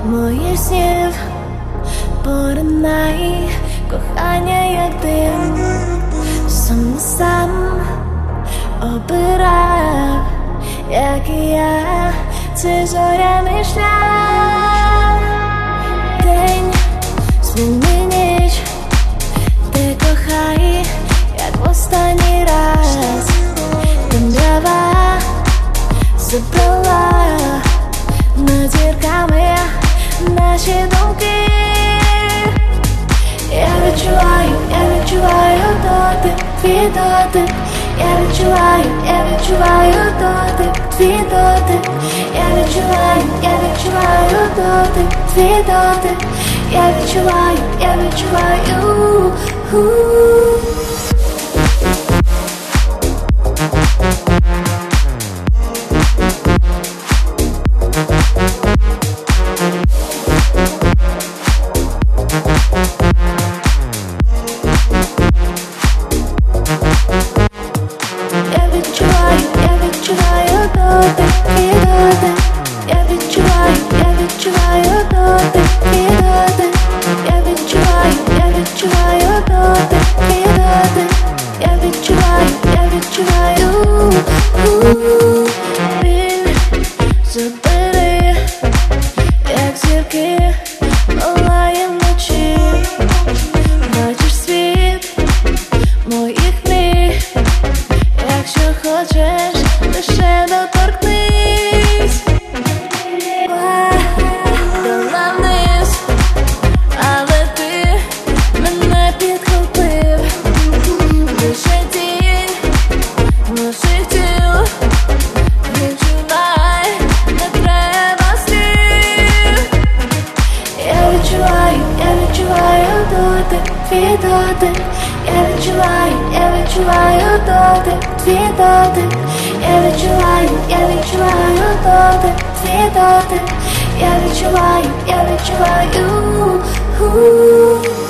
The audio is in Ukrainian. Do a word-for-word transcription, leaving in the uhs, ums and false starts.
моїх снів поринай, кохання як дим, сам на сам обирав, як і я, цей зоряний шлях. День зміни ніч, ти кохай, як в останній раз. Темрява забрала над зірками наші думки. Я відчуваю, я відчуваю дотик, твій дотик. Я відчуваю, я відчуваю дотик, твій дотик. Я відчуваю, я відчуваю дотик, твій дотик. Я відчуваю, я відчуваю. Забери, як зірки палає вночі. Бачиш світ моїх мрій. Якщо хочеш, лише доторкнись. Дала вниз, але ти мене підхопив. Лише тінь наших тіл. Відчувай, не треба слів. Я відчуваю, я відчуваю дотик, твій дотик. Я відчуваю, я відчуваю дотик, твій дотик. Я відчуваю, я відчуваю дотик, твій дотик. Я відчуваю, я відчуваю.